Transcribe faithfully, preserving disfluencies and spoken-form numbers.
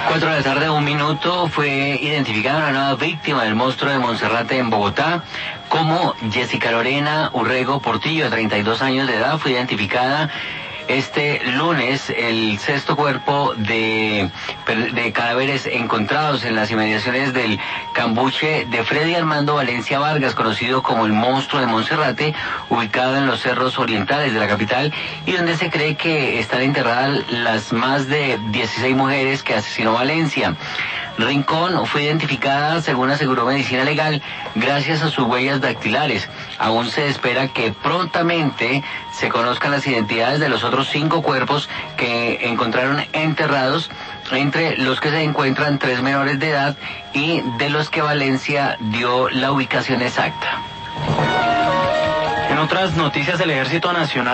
Cuatro de la tarde, un minuto, fue identificada una nueva víctima del monstruo de Monserrate en Bogotá como Jessica Lorena Urrego Portillo, de treinta y dos años de edad. Fue identificada este lunes el sexto cuerpo de, de cadáveres encontrados en las inmediaciones del cambuche de Freddy Armando Valencia Vargas, conocido como el monstruo de Monserrate, ubicado en los cerros orientales de la capital, y donde se cree que están enterradas las más de dieciséis mujeres que asesinó Valencia. Rincón fue identificada, según aseguró Medicina Legal, gracias a sus huellas dactilares. Aún se espera que prontamente se conozcan las identidades de los otros cinco cuerpos que encontraron enterrados, entre los que se encuentran tres menores de edad y de los que Valencia dio la ubicación exacta. En otras noticias, el Ejército Nacional